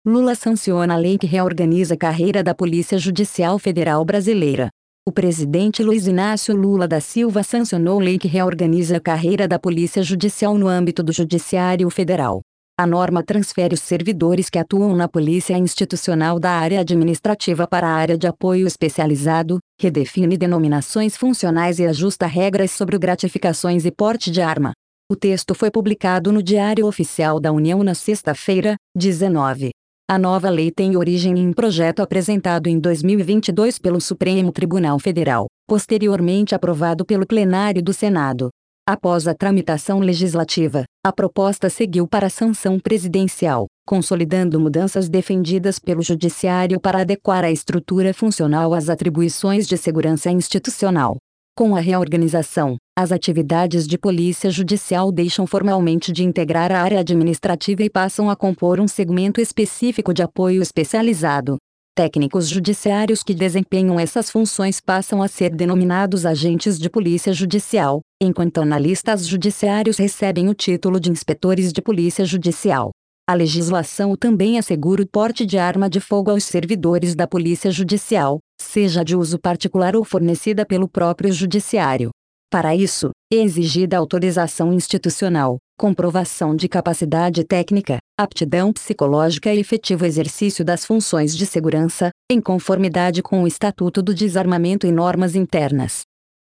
Lula sanciona a lei que reorganiza a carreira da Polícia Judicial Federal Brasileira. O presidente Luiz Inácio Lula da Silva sancionou lei que reorganiza a carreira da Polícia Judicial no âmbito do Judiciário Federal. A norma transfere os servidores que atuam na Polícia Institucional da área administrativa para a área de apoio especializado, redefine denominações funcionais e ajusta regras sobre gratificações e porte de arma. O texto foi publicado no Diário Oficial da União na sexta-feira, 19. A nova lei tem origem em um projeto apresentado em 2022 pelo Supremo Tribunal Federal, posteriormente aprovado pelo plenário do Senado. Após a tramitação legislativa, a proposta seguiu para a sanção presidencial, consolidando mudanças defendidas pelo Judiciário para adequar a estrutura funcional às atribuições de segurança institucional. Com a reorganização, as atividades de polícia judicial deixam formalmente de integrar a área administrativa e passam a compor um segmento específico de apoio especializado. Técnicos judiciários que desempenham essas funções passam a ser denominados agentes de polícia judicial, enquanto analistas judiciários recebem o título de inspetores de polícia judicial. A legislação também assegura o porte de arma de fogo aos servidores da polícia judicial, seja de uso particular ou fornecida pelo próprio judiciário. Para isso, é exigida autorização institucional, comprovação de capacidade técnica, aptidão psicológica e efetivo exercício das funções de segurança, em conformidade com o Estatuto do Desarmamento e normas internas.